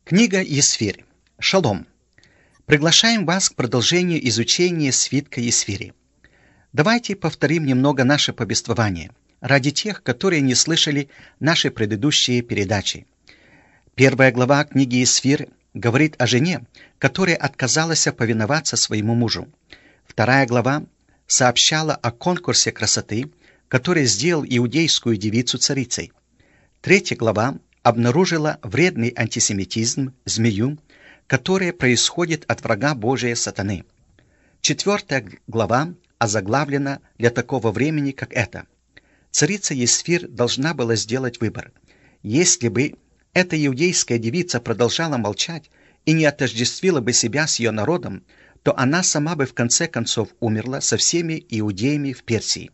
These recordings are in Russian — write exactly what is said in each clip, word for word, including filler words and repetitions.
Книга Есфирь. Шалом. Приглашаем вас к продолжению изучения свитка Есфири. Давайте повторим немного наше повествование ради тех, которые не слышали наши предыдущие передачи. Первая глава книги Есфирь говорит о жене, которая отказалась повиноваться своему мужу. Вторая глава сообщала о конкурсе красоты, который сделал иудейскую девицу царицей. Третья глава обнаружила вредный антисемитизм, змею, которая происходит от врага Божия сатаны. Четвертая глава озаглавлена для такого времени, как это. Царица Есфирь должна была сделать выбор. Если бы эта иудейская девица продолжала молчать и не отождествила бы себя с ее народом, то она сама бы в конце концов умерла со всеми иудеями в Персии.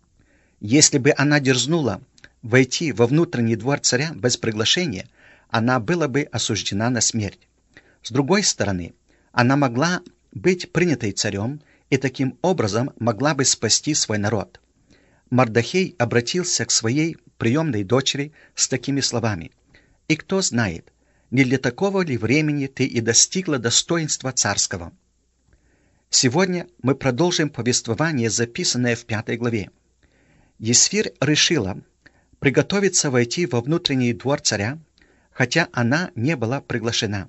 Если бы она дерзнула войти во внутренний двор царя без приглашения, она была бы осуждена на смерть. С другой стороны, она могла быть принятой царем и таким образом могла бы спасти свой народ. Мардохей обратился к своей приемной дочери с такими словами: «И кто знает, не для такого ли времени ты и достигла достоинства царского?» Сегодня мы продолжим повествование, записанное в пятой главе. Есфирь решила приготовиться войти во внутренний двор царя, хотя она не была приглашена.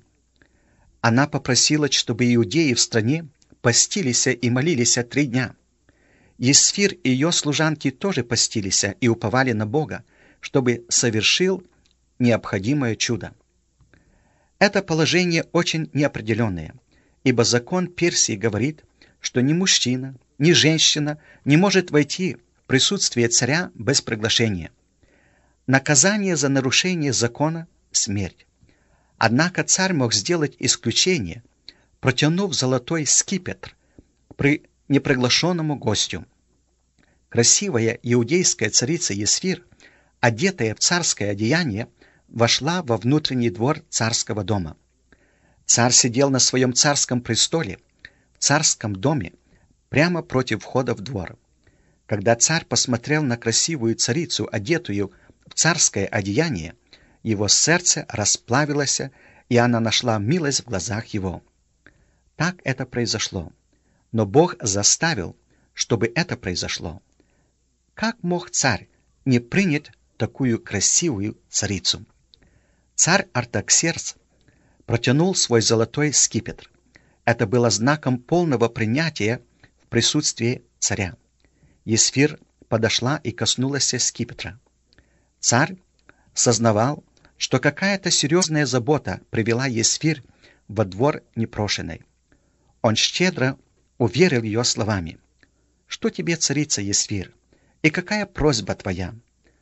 Она попросила, чтобы иудеи в стране постились и молились три дня. Есфирь и ее служанки тоже постились и уповали на Бога, чтобы совершил необходимое чудо. Это положение очень неопределенное, ибо закон Персии говорит, что ни мужчина, ни женщина не может войти в присутствие царя без приглашения. Наказание за нарушение закона – смерть. Однако царь мог сделать исключение, протянув золотой скипетр при неприглашенному гостю. Красивая иудейская царица Есфирь, одетая в царское одеяние, вошла во внутренний двор царского дома. Царь сидел на своем царском престоле, в царском доме, прямо против входа в двор. Когда царь посмотрел на красивую царицу, одетую в царское одеяние, его сердце расплавилось, и она нашла милость в глазах его. Так это произошло. Но Бог заставил, чтобы это произошло. Как мог царь не принять такую красивую царицу? Царь Артаксеркс протянул свой золотой скипетр. Это было знаком полного принятия в присутствии царя. Есфирь подошла и коснулась скипетра. Царь сознавал, что какая-то серьезная забота привела Есфирь во двор непрошенной. Он щедро уверил ее словами: «Что тебе, царица Есфирь, и какая просьба твоя?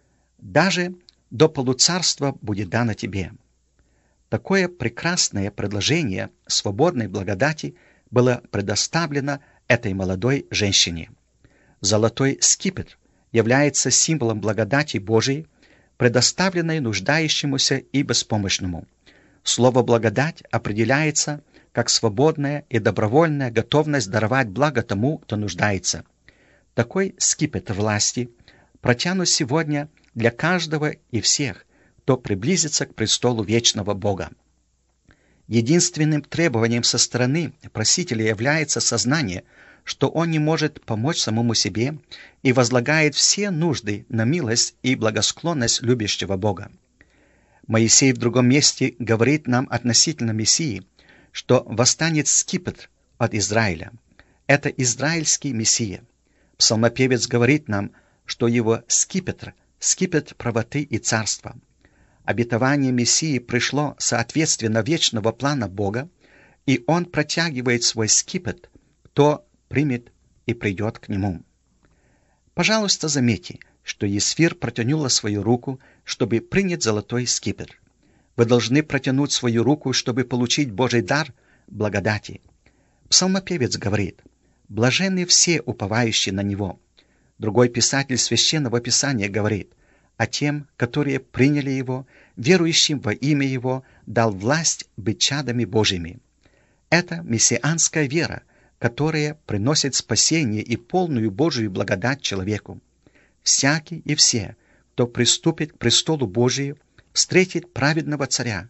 Даже до полуцарства будет дано тебе». Такое прекрасное предложение свободной благодати было предоставлено этой молодой женщине. Золотой скипетр является символом благодати Божией, предоставленной нуждающемуся и беспомощному. Слово «благодать» определяется как свободная и добровольная готовность даровать благо тому, кто нуждается. Такой скипетр власти протянут сегодня для каждого и всех, кто приблизится к престолу вечного Бога. Единственным требованием со стороны просителя является сознание, что он не может помочь самому себе и возлагает все нужды на милость и благосклонность любящего Бога. Моисей в другом месте говорит нам относительно Мессии, что восстанет скипетр от Израиля. Это израильский Мессия. Псалмопевец говорит нам, что его скипетр – скипетр правоты и царства. Обетование Мессии пришло соответственно вечного плана Бога, и он протягивает свой скипетр, кто примет и придет к нему. Пожалуйста, заметьте, что Есфирь протянула свою руку, чтобы принять золотой скипетр. Вы должны протянуть свою руку, чтобы получить Божий дар благодати. Псалмопевец говорит: «Блаженны все, уповающие на Него». Другой писатель Священного Писания говорит: «А тем, которые приняли Его, верующим во имя Его, дал власть быть чадами Божьими». Это мессианская вера, которая приносит спасение и полную Божию благодать человеку. Всякий и все, кто приступит к престолу Божию, встретит праведного царя.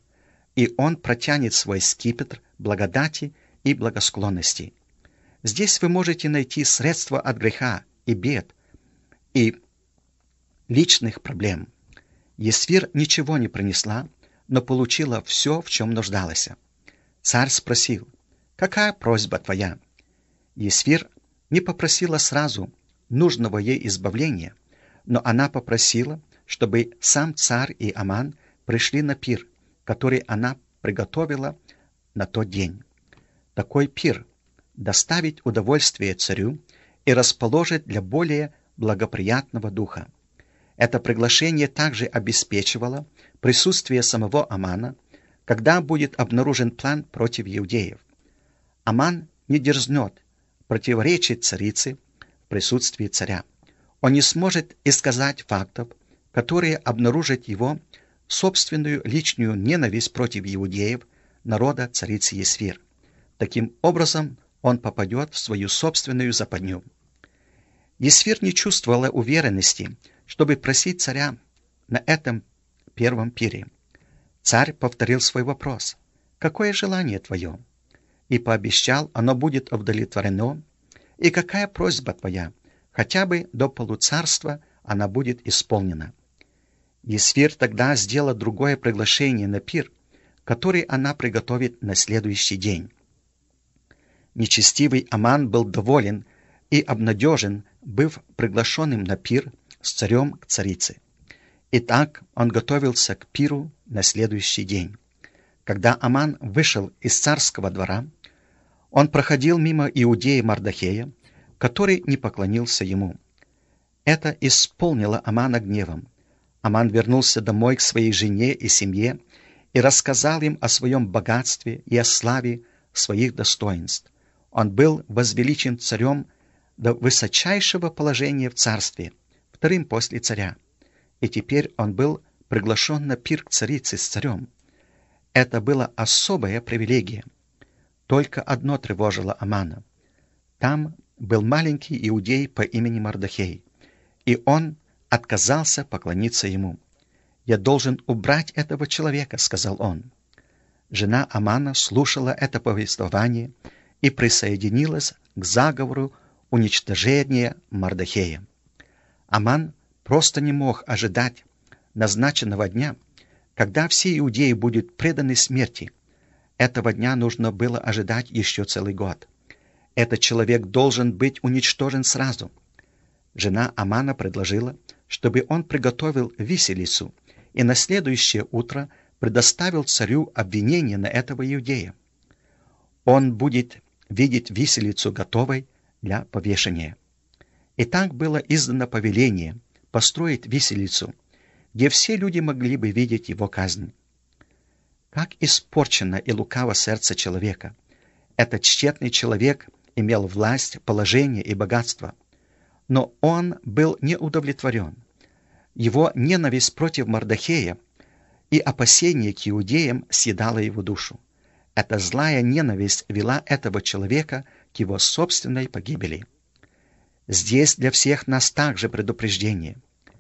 и Он протянет свой скипетр благодати и благосклонности. Здесь вы можете найти средства от греха и бед, и личных проблем. Есфир ничего не принесла, но получила все, в чем нуждалась. Царь спросил: «Какая просьба твоя?» Есфир не попросила сразу нужного ей избавления, но она попросила, чтобы сам царь и Аман пришли на пир, который она приготовила на тот день. Такой пир доставит удовольствие царю и расположит для более благоприятного духа. Это приглашение также обеспечивало присутствие самого Амана, когда будет обнаружен план против иудеев. Аман не дерзнет противоречить царице в присутствии царя. Он не сможет исказать фактов, которые обнаружат его собственную личную ненависть против иудеев, народа царицы Есфир. Таким образом, он попадет в свою собственную западню. Есфир не чувствовала уверенности, чтобы просить царя на этом первом пире. Царь повторил свой вопрос: «Какое желание твое?» И пообещал, оно будет удовлетворено. «И какая просьба твоя? Хотя бы до полуцарства она будет исполнена». Есфир тогда сделала другое приглашение на пир, который она приготовит на следующий день. Нечестивый Аман был доволен и обнадежен, быв приглашенным на пир с царем к царице. Итак, он готовился к пиру на следующий день. Когда Аман вышел из царского двора, он проходил мимо иудея Мардохея, который не поклонился ему. Это исполнило Амана гневом. Аман вернулся домой к своей жене и семье и рассказал им о своем богатстве и о славе своих достоинств. Он был возвеличен царем до высочайшего положения в царстве, вторым после царя. И теперь он был приглашен на пир к царице с царем. Это была особая привилегия. Только одно тревожило Амана. Там был маленький иудей по имени Мардохей, и он отказался поклониться ему. «Я должен убрать этого человека», — сказал он. Жена Амана слушала это повествование и присоединилась к заговору уничтожения Мардохея. Аман просто не мог ожидать назначенного дня, когда все иудеи будут преданы смерти. Этого дня нужно было ожидать еще целый год. Этот человек должен быть уничтожен сразу. Жена Амана предложила, чтобы он приготовил виселицу и на следующее утро предоставил царю обвинение на этого иудея. Он будет видеть виселицу готовой для повешения. И так было издано повеление построить виселицу, где все люди могли бы видеть его казнь. Как испорчено и лукаво сердце человека! Этот тщетный человек имел власть, положение и богатство. Но он был не удовлетворен. Его ненависть против Мардохея и опасение к иудеям съедало его душу. Эта злая ненависть вела этого человека к его собственной погибели. Здесь для всех нас также предупреждение.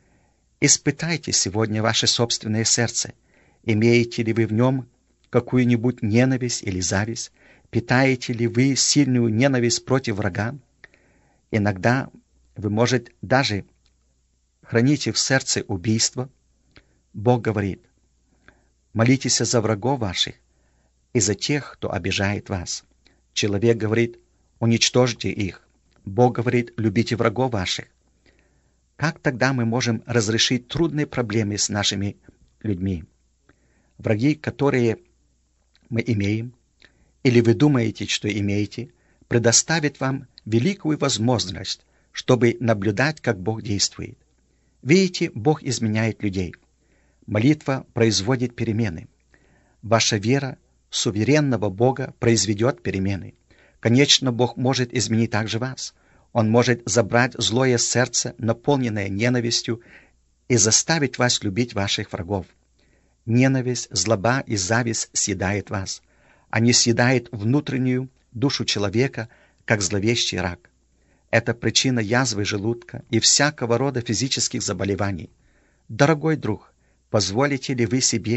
Испытайте сегодня ваше собственное сердце. Имеете ли вы в нем какую-нибудь ненависть или зависть? Питаете ли вы сильную ненависть против врага? Иногда вы, может, даже храните в сердце убийство. Бог говорит: молитесь за врагов ваших и за тех, кто обижает вас. Человек говорит: уничтожьте их. Бог говорит: любите врагов ваших. Как тогда мы можем разрешить трудные проблемы с нашими людьми? Враги, которые мы имеем, или вы думаете, что имеете, предоставят вам великую возможность, чтобы наблюдать, как Бог действует. Видите, Бог изменяет людей. Молитва производит перемены. Ваша вера в суверенного Бога произведет перемены. Конечно, Бог может изменить также вас. Он может забрать злое сердце, наполненное ненавистью, и заставить вас любить ваших врагов. Ненависть, злоба и зависть съедает вас. Они съедают внутреннюю душу человека, как зловещий рак. Это причина язвы желудка и всякого рода физических заболеваний. Дорогой друг, позволите ли вы себе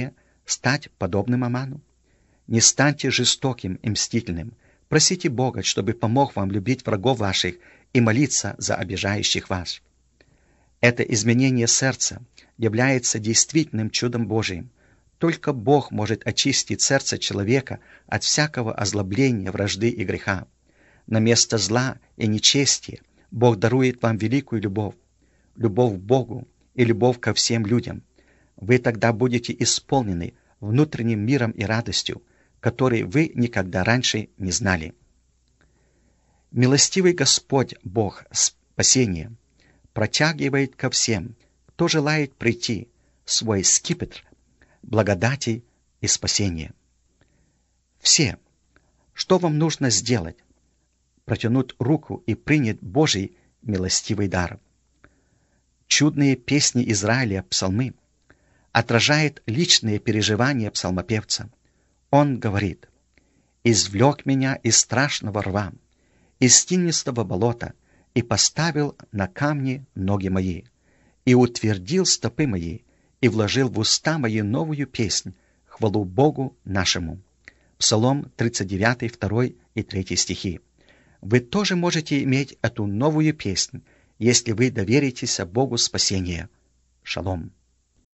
стать подобным Аману? Не станьте жестоким и мстительным. Просите Бога, чтобы помог вам любить врагов ваших и молиться за обижающих вас. Это изменение сердца является действительным чудом Божиим. Только Бог может очистить сердце человека от всякого озлобления, вражды и греха. На место зла и нечестия Бог дарует вам великую любовь, любовь к Богу и любовь ко всем людям. Вы тогда будете исполнены внутренним миром и радостью, который вы никогда раньше не знали. Милостивый Господь, Бог спасения, протягивает ко всем, кто желает прийти, свой скипетр благодати и спасения. Все, что вам нужно сделать, протянуть руку и принять Божий милостивый дар. Чудные песни Израиля, псалмы, отражают личные переживания псалмопевца. Он говорит: «Извлек меня из страшного рва, из тинистого болота, и поставил на камни ноги мои, и утвердил стопы мои, и вложил в уста мои новую песнь, хвалу Богу нашему». Псалом тридцать девять, второй и третий стихи. Вы тоже можете иметь эту новую песнь, если вы доверитесь Богу спасения. Шалом.